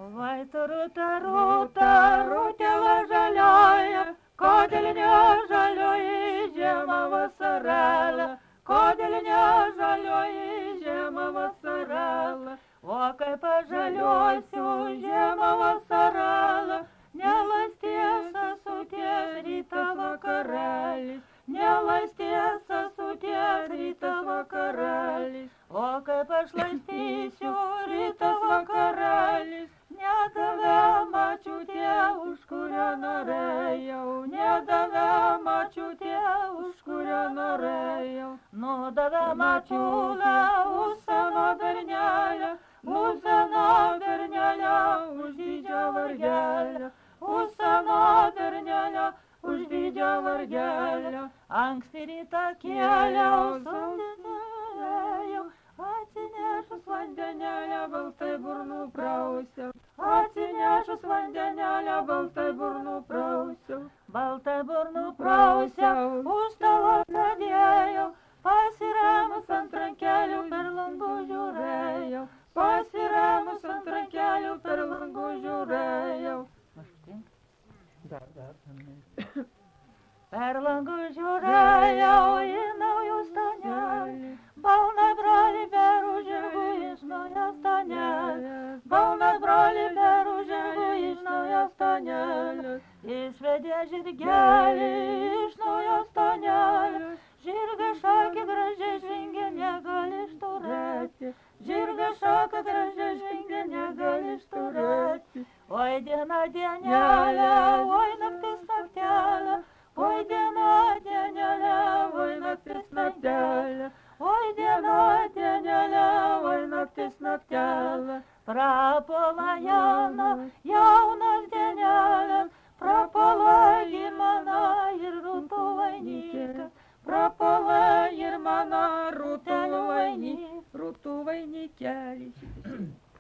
Vai tu rūta, rūtėla žalioja, kodėl nežalioji žiema vasarėlė, kodėl nežalioji žiema vasarėlė. O kai pažaliosiu žiemą vasarėlę, nelaisties sesutės rytas vakarėlis, nelaisties sesutės rytas vakarėlis. O kaip aš laistysiu rytas vakarėlis, nedavė mačiutė, už kurią norėjau, nedavė mačiutė, už kurią norėjau. Nudavė mačiulę už seno bernelę, už seno bernelę, už didžią vargelę, už seno bernelę, už didžią vargelę. Anksti rytą kėliau, vandenėlėjau, atsinešus vandenėlę, baltai burnų prausiau, atsinešus vandenėlę, baltai burnų prausiau, baltai burnų prausiau, už stalo sėdėjau, pasiremus ant rankelių per langų žiūrėjau, pasiremus ant rankelių per langų žiūrėjau. Per langų žiūrėjau į naujų stanelį, balna broli berų žirgų iš naujo stanelį, balna broli berų žirgų iš naujo stanelį, išvedė žirgelį iš naujo stanelį, žirga šakė gražiai žvingė, negali išturėti, žirga šakė gražiai žvingė, negali išturėti. Oi diena dienelė, oi naktis naktelė, oi diena dienelė, oi naktis naktelė, oi diena dienelė, oi naktis naktelė. Prapuola jaunas dienelė, prapuola ir mano ir rūtų vainikas, prapuola ir mano rūtų vainikelis.